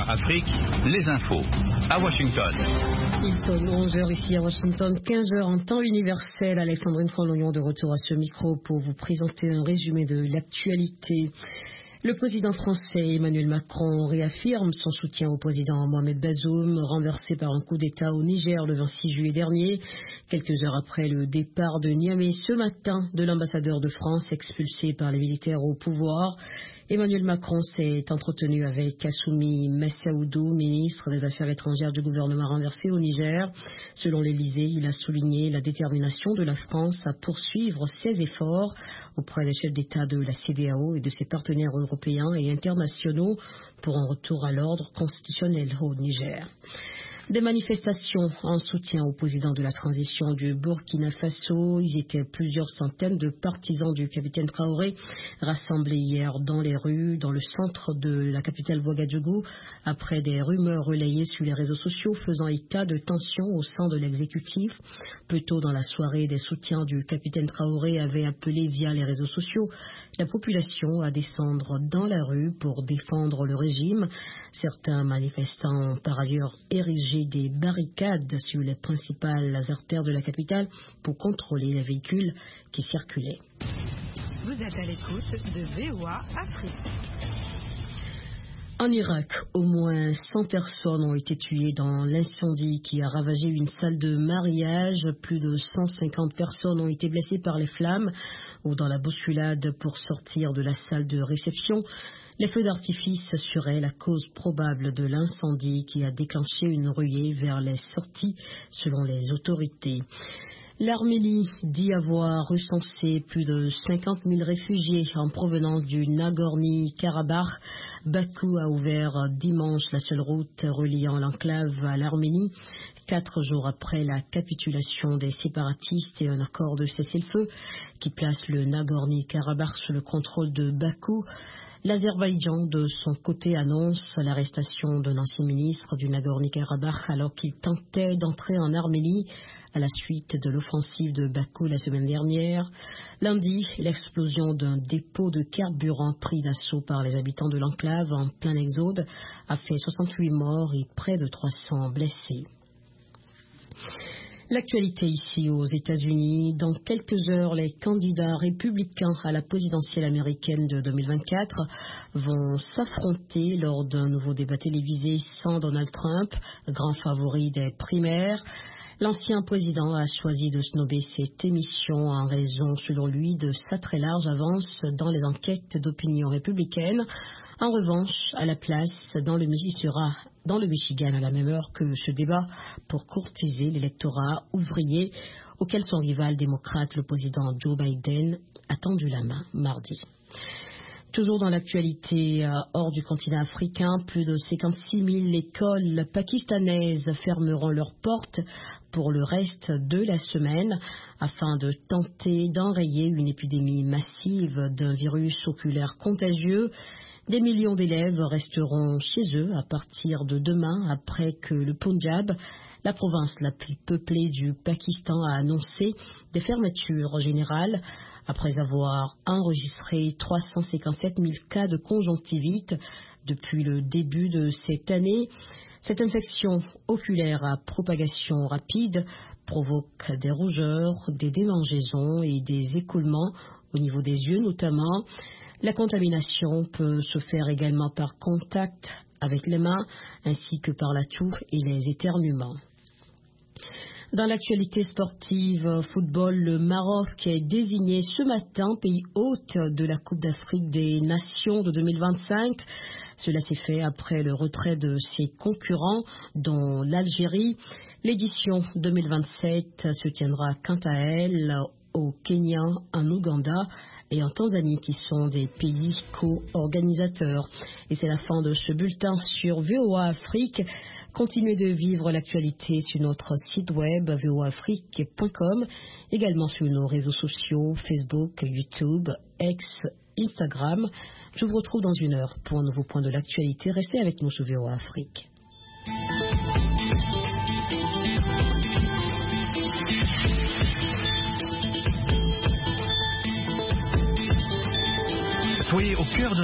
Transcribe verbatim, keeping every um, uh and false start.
Afrique, les infos. À Washington. Il sonne onze heures ici à Washington, quinze heures en temps universel. Alexandrine Fournion de retour à ce micro pour vous présenter un résumé de l'actualité. Le président français Emmanuel Macron réaffirme son soutien au président Mohamed Bazoum, renversé par un coup d'État au Niger le vingt-six juillet dernier, quelques heures après le départ de Niamey ce matin de l'ambassadeur de France expulsé par les militaires au pouvoir. Emmanuel Macron s'est entretenu avec Kassoumi Massaoudou, ministre des Affaires étrangères du gouvernement renversé au Niger. Selon l'Élysée, il a souligné la détermination de la France à poursuivre ses efforts auprès des chefs d'État de la C E D E A O et de ses partenaires européens et internationaux pour un retour à l'ordre constitutionnel au Niger. Des manifestations en soutien au président de la transition du Burkina Faso. Ils étaient plusieurs centaines de partisans du capitaine Traoré rassemblés hier dans les rues, dans le centre de la capitale Ouagadougou, après des rumeurs relayées sur les réseaux sociaux faisant état de tensions au sein de l'exécutif. Plus tôt dans la soirée, des soutiens du capitaine Traoré avaient appelé via les réseaux sociaux la population à descendre dans la rue pour défendre le régime. Certains manifestants ont par ailleurs érigé des barricades sur les principales artères de la capitale pour contrôler les véhicules qui circulaient. Vous êtes à l'écoute de V O A Afrique. En Irak, au moins cent personnes ont été tuées dans l'incendie qui a ravagé une salle de mariage. Plus de cent cinquante personnes ont été blessées par les flammes ou dans la bousculade pour sortir de la salle de réception. Les feux d'artifice seraient la cause probable de l'incendie qui a déclenché une ruée vers les sorties selon les autorités. L'Arménie dit avoir recensé plus de cinquante mille réfugiés en provenance du Nagorno-Karabakh. Bakou a ouvert dimanche la seule route reliant l'enclave à l'Arménie. Quatre jours après la capitulation des séparatistes et un accord de cessez-le-feu qui place le Nagorno-Karabakh sous le contrôle de Bakou, l'Azerbaïdjan, de son côté, annonce l'arrestation d'un ancien ministre du Nagorno-Karabakh alors qu'il tentait d'entrer en Arménie à la suite de l'offensive de Bakou la semaine dernière. Lundi, l'explosion d'un dépôt de carburant pris d'assaut par les habitants de l'enclave en plein exode a fait soixante-huit morts et près de trois cents blessés. L'actualité ici aux États-Unis. Dans quelques heures, les candidats républicains à la présidentielle américaine de deux mille vingt-quatre vont s'affronter lors d'un nouveau débat télévisé sans Donald Trump, grand favori des primaires. L'ancien président a choisi de snober cette émission en raison, selon lui, de sa très large avance dans les enquêtes d'opinion républicaine. En revanche, à la place, dans le, il sera dans le Michigan à la même heure que ce débat pour courtiser l'électorat ouvrier auquel son rival démocrate, le président Joe Biden, a tendu la main mardi. Toujours dans l'actualité, euh, hors du continent africain, plus de cinquante-six mille écoles pakistanaises fermeront leurs portes pour le reste de la semaine afin de tenter d'enrayer une épidémie massive d'un virus oculaire contagieux. Des millions d'élèves resteront chez eux à partir de demain après que le Punjab, la province la plus peuplée du Pakistan, a annoncé des fermetures générales après avoir enregistré trois cent cinquante-sept mille cas de conjonctivite depuis le début de cette année. Cette infection oculaire à propagation rapide provoque des rougeurs, des démangeaisons et des écoulements au niveau des yeux notamment. La contamination peut se faire également par contact avec les mains ainsi que par la toux et les éternuements. Dans l'actualité sportive, football, le Maroc est désigné ce matin pays hôte de la Coupe d'Afrique des Nations de deux mille vingt-cinq. Cela s'est fait après le retrait de ses concurrents, dont l'Algérie. L'édition deux mille vingt-sept se tiendra quant à elle au Kenya, en Ouganda et en Tanzanie, qui sont des pays co-organisateurs. Et c'est la fin de ce bulletin sur V O A Afrique. Continuez de vivre l'actualité sur notre site web v o afrique point com, également sur nos réseaux sociaux, Facebook, YouTube, X, Instagram. Je vous retrouve dans une heure pour un nouveau point de l'actualité. Restez avec nous sur V O A Afrique. Soyez au cœur de